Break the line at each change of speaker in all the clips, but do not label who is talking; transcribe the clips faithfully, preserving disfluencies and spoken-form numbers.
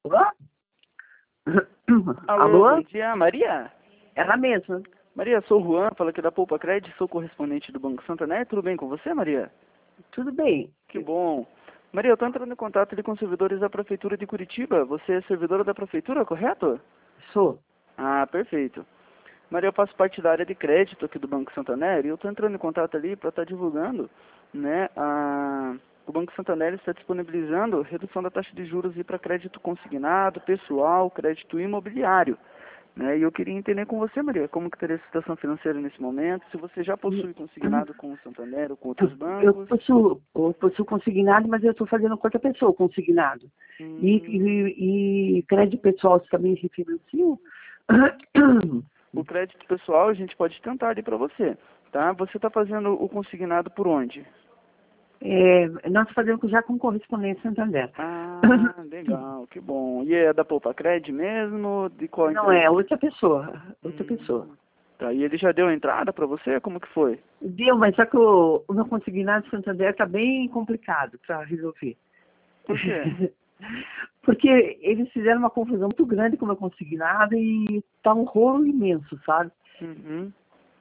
Alô?
Alô,
Alô?
bom dia, Maria?
Ela mesma.
Maria, sou o Juan, falo aqui da Poupa Cred, sou correspondente do Banco Santander. Tudo bem com você, Maria?
Tudo bem.
Que bom. Maria, eu estou entrando em contato ali com os servidores da Prefeitura de Curitiba. Você é servidora da Prefeitura, correto?
Sou.
Ah, perfeito. Maria, eu faço parte da área de crédito aqui do Banco Santander e eu estou entrando em contato ali para estar divulgando, né, a... o Banco Santander está disponibilizando redução da taxa de juros para crédito consignado, pessoal, crédito imobiliário. Né? E eu queria entender com você, Maria, como que estaria a situação financeira nesse momento, se você já possui consignado com o Santander ou com outros
Eu
bancos.
possuo, eu possuo consignado, mas eu estou fazendo com outra pessoa consignado.
Hum,
E, e, e crédito pessoal você também refinancia?
o crédito pessoal a gente pode tentar ali para você, tá? Você está fazendo o consignado por onde?
É, nós fazemos já com correspondente Santander.
Ah, legal, que bom. E é da Poupa Cred mesmo? De qual
Não
empresa?
é, outra pessoa. Outra pessoa.
Hum, tá, e ele já deu a entrada para você? Como que foi?
Deu, mas só que o, o meu consignado Santander está bem complicado para resolver.
Por quê?
Porque eles fizeram uma confusão muito grande com o meu consignado e tá um rolo imenso, sabe?
Uhum.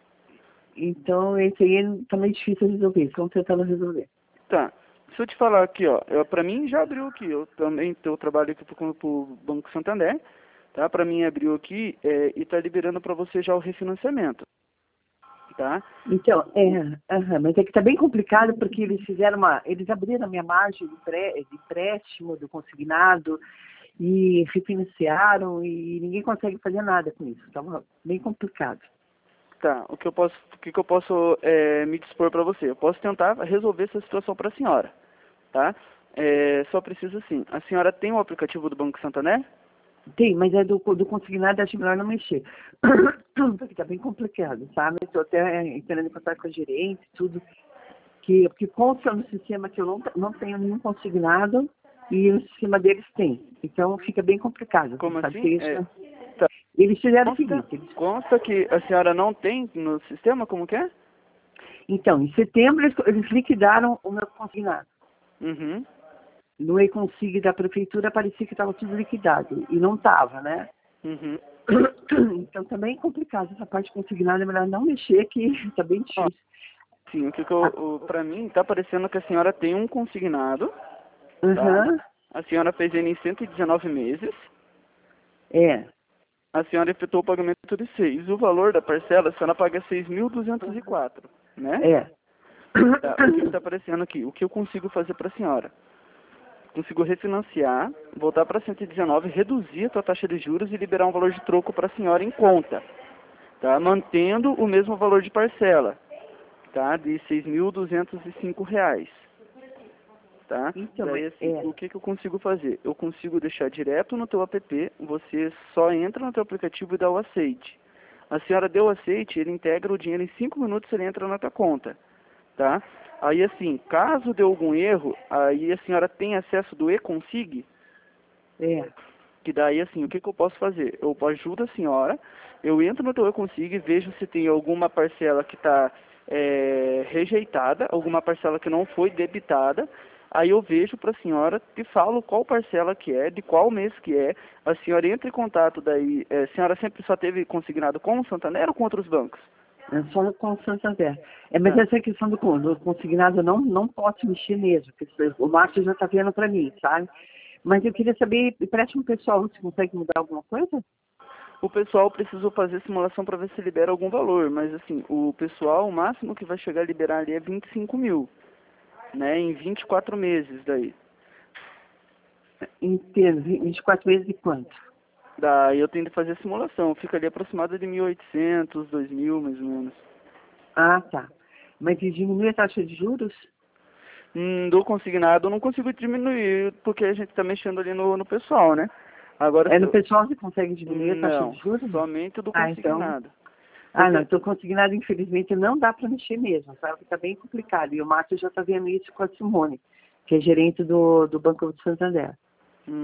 Então, esse aí tá meio difícil de resolver, estão tentando resolver.
Tá. Se eu te falar aqui, ó, eu, pra mim já abriu aqui, eu também eu trabalho aqui pro, pro Banco Santander, tá? Pra mim abriu aqui é, e tá liberando pra você já o refinanciamento, tá?
Então, é, aham, mas é que tá bem complicado porque eles fizeram uma, eles abriram a minha margem de, pré, de empréstimo do consignado e refinanciaram e ninguém consegue fazer nada com isso, tá bem complicado.
Tá, o que eu posso, o que, que eu posso é, me dispor pra você? Eu posso tentar resolver essa situação pra senhora, tá? É, só precisa assim, a senhora tem o aplicativo do Banco Santander?
Tem, mas é do, do consignado, acho melhor não mexer. Porque tá bem complicado, sabe? Estou até entrando em contato com a gerente, tudo. Que, que consta no sistema que eu não, não tenho nenhum consignado e no sistema deles tem. Então fica bem complicado,
Como
sabe?
assim?
Que isso,
É,
né?
tá.
Eles fizeram o
Consta,
seguinte, eles,
consta que a senhora não tem no sistema, como que é?
então, em setembro eles, eles liquidaram o meu consignado.
Uhum.
No e-consig da prefeitura parecia que estava tudo liquidado e não estava, né?
Uhum.
Então também é complicado essa parte consignada, é melhor não mexer que está bem
Ó,
difícil.
sim, o que, que eu, o, pra mim tá parecendo que a senhora tem um consignado, tá?
Aham,
A senhora fez ele em cento e dezenove meses,
é,
a senhora efetuou o pagamento de seis. O valor da parcela, a senhora paga seis mil duzentos e quatro, né?
é.
Tá, o que está aparecendo aqui? O que eu consigo fazer para a senhora? Consigo refinanciar, voltar para cento e dezenove, reduzir a sua taxa de juros e liberar um valor de troco para a senhora em conta, tá? Mantendo o mesmo valor de parcela, tá? De seis mil duzentos e cinco reais, tá?
Então,
Daí
mas
assim,
é,
o que que eu consigo fazer? Eu consigo deixar direto no teu app, você só entra no teu aplicativo e dá o aceite. A senhora deu o aceite, ele integra o dinheiro em cinco minutos, ele entra na tua conta, tá? Aí assim, caso dê algum erro, aí a senhora tem acesso do e-consig,
é.
que daí assim, o que que eu posso fazer? Eu ajudo a senhora, eu entro no teu e-consig, vejo se tem alguma parcela que está é, rejeitada, alguma parcela que não foi debitada, aí eu vejo para a senhora e falo qual parcela que é, de qual mês que é, a senhora entra em contato daí, é, a senhora sempre só teve consignado com o Santander ou com outros bancos?
É só com o Santander. É, mas
Tá.
essa questão do, do consignado eu não, não posso mexer mesmo, porque o Márcio já está vendo para mim, sabe? Mas eu queria saber, preste um pessoal, você consegue mudar alguma coisa?
O pessoal precisou fazer simulação para ver se libera algum valor, mas assim, o pessoal, o máximo que vai chegar a liberar ali é vinte e cinco mil, né, em vinte e quatro meses daí.
Em termos, vinte e quatro meses de quanto?
Daí eu tenho que fazer a simulação, fica ali aproximado de mil e oitocentos, dois mil mais ou menos.
Ah, tá. Mas e diminui a taxa de juros?
Hum, do consignado eu não consigo diminuir, porque a gente está mexendo ali no, no pessoal, né? Agora,
É
se
no
eu...
pessoal você consegue diminuir a taxa de
Não,
juros?
somente o do
Ah, então.
consignado.
Ah, não,
Porque,
então consignado, infelizmente, não dá para mexer mesmo, sabe? Está bem complicado. E o Márcio já está vendo isso com a Simone, que é gerente do, do Banco do Santander.
hum,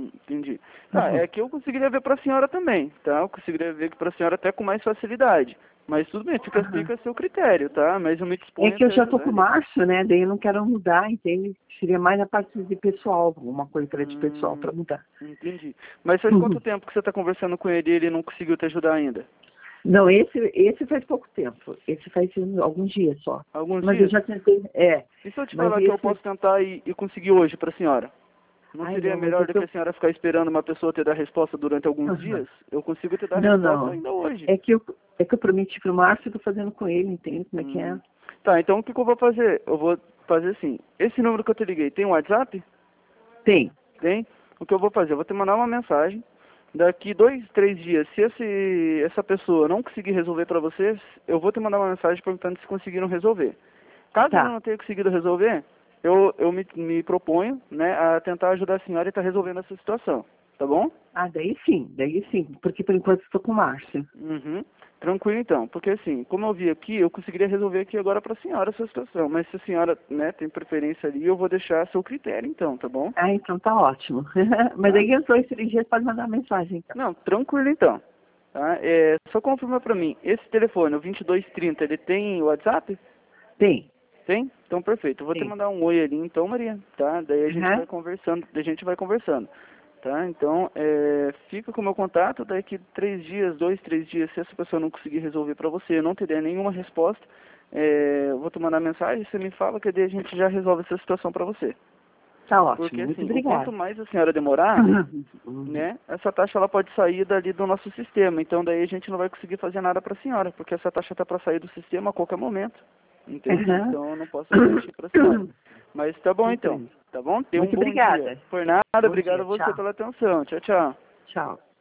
Hum, entendi. Tá,
Uhum.
é que eu conseguiria ver para a senhora também, tá? Eu conseguiria ver para a senhora até com mais facilidade. Mas tudo bem, fica,
Uhum.
fica a seu critério, tá? Mas eu me
É
disponho
que eu
até
já tô
ajudar
com o
ali.
Márcio, né? Daí eu não quero mudar, entende? Seria mais a parte de pessoal, alguma coisa para de pessoal
Hum,
para mudar.
entendi. Mas faz quanto
Uhum.
tempo que você está conversando com ele e ele não conseguiu te ajudar ainda?
Não, esse, esse faz pouco tempo. Esse faz alguns dias só.
Alguns
Mas eu
dias?
já tentei, é.
E se eu te
Mas
falar que eu
esse.
posso tentar e, e conseguir hoje para a senhora? Não
Ai,
seria
não, mas
melhor do
esse
que a
eu.
senhora ficar esperando uma pessoa te dar resposta durante alguns
Uhum.
dias? Eu consigo te dar a
Não,
resposta
não.
ainda hoje.
É que eu, é que eu prometi pro Márcio e tô fazendo com ele, entende como é que é?
Hum. Tá, então o que, que eu vou fazer? Eu vou fazer assim. Esse número que eu te liguei, tem um WhatsApp?
Tem.
Tem? O que eu vou fazer? Eu vou te mandar uma mensagem. Daqui dois, três dias, se esse, essa pessoa não conseguir resolver para vocês, eu vou te mandar uma mensagem perguntando se conseguiram resolver. Caso ele
Tá.
não tenha conseguido resolver, eu, eu me, me proponho, né, a tentar ajudar a senhora e estar resolvendo essa situação. Tá bom?
Ah, daí sim, daí sim. Porque por enquanto estou com o Márcio.
Uhum. Tranquilo então, porque assim, como eu vi aqui, eu conseguiria resolver aqui agora para a senhora essa situação, mas se a senhora, né, tem preferência ali, eu vou deixar a seu critério então, tá bom?
Ah, então tá ótimo. Mas
Tá?
daí eu dois, três dias pode mandar mensagem, então.
Não, tranquilo então. Tá? É, só confirma para mim, esse telefone, o vinte e dois trinta, ele tem WhatsApp?
Tem,
Tem? Então perfeito. Eu vou te
tem.
mandar um oi ali então, Maria, tá? Daí a gente
Uhum.
vai conversando, daí a gente vai conversando. Tá? Então, é, fica com o meu contato, daqui três dias, dois, três dias, se essa pessoa não conseguir resolver para você, não te der nenhuma resposta, é, eu vou te mandar mensagem, você me fala que daí a gente já resolve essa situação para você.
Tá
Porque
ótimo. Muito
assim, o quanto
obrigada.
mais a senhora demorar,
Uhum.
né, essa taxa ela pode sair dali do nosso sistema. Então daí a gente não vai conseguir fazer nada para a senhora, porque essa taxa está para sair do sistema a qualquer momento. Entende?
Uhum.
Então eu não posso garantir para a senhora. Mas tá bom então.
Entendo.
Tá bom? Tenha um
Muito
bom dia.
obrigada.
Por nada,
Bom
obrigado a
dia.
você
Tchau.
pela atenção. Tchau, tchau.
Tchau.